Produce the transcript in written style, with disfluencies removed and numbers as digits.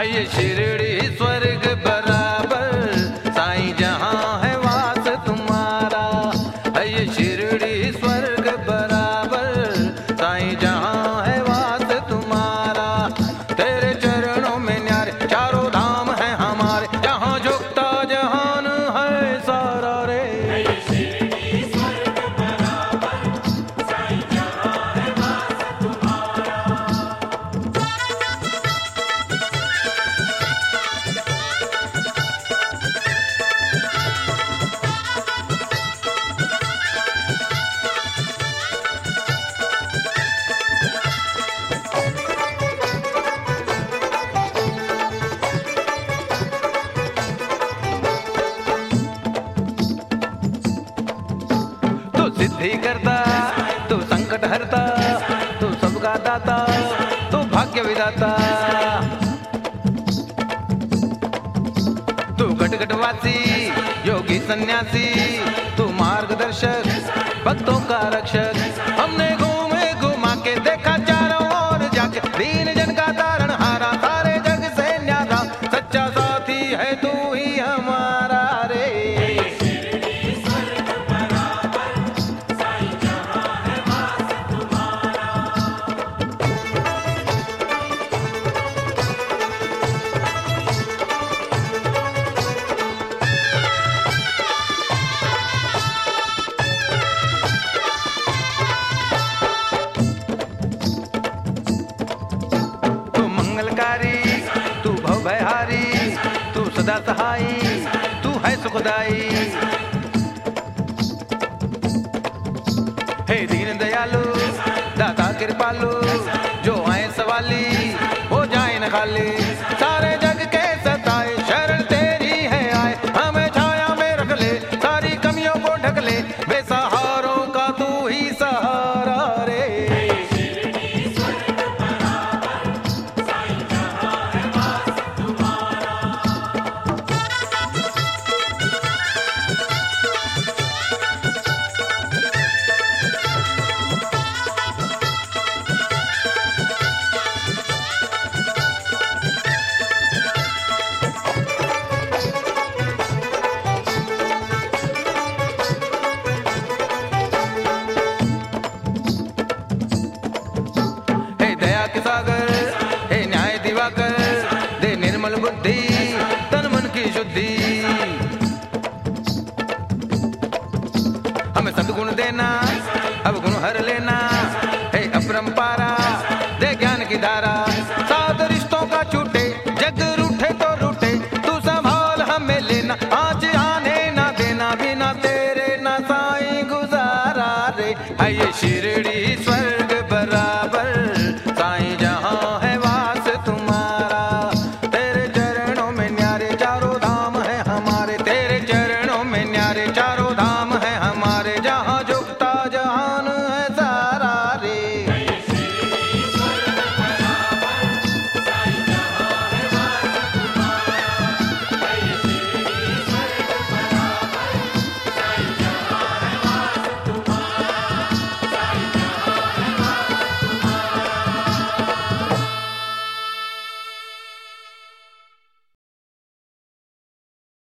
ये शिरडी स्वर्ग बराबर, साईं जहां है वास तुम्हारा। ये शिरडी स्वर्ग बराबर, साईं जहां है वास तुम्हारा। तेरे चरणों में न्यारे चारों धाम है हमारे, जहां झुकता जहान है सारा रे। शिरडी स्वर्ग बराबर, साईं जहां है वास तुम्हारा। तू सिद्धि करता, तू संकट हरता, तू सबका दाता, तू भाग्य विधाता। तू गटगटवासी, योगी सन्यासी, तू मार्गदर्शक, भक्तों का रक्षक। हमने घूमे घुमा के देखा चारों ओर जाके, दीन जन का तारण हारा, सारे जग से न्यारा। सच्चा साथी है तू ही हमारा रे। शिरडी स्वर्ग बराबर, साईं जहां है वास तुम्हारा। तू मंगलकारी, तू भवभयहारी, तू सदा सहाई, तू है सुखदाई। हे दीन दयालु, दाता कृपालु, जो आए सवाली हो जाए न खाली। सारे जग के सताए शरण तेरी है आए, हमें छाया में रख ले, सारी कमियों को ढक ले। बेसहारों का तू ही सहारा रे। शिरडी स्वर्ग बराबर, साईं जहां है वास तुम्हारा। हे दया के सागर, हे न्याय दिवाकर, दे निर्मल बुद्धि, तन मन की शुद्धि। हमें सद्गुण देना, अब गुण हर लेना। हे अपरंपारा,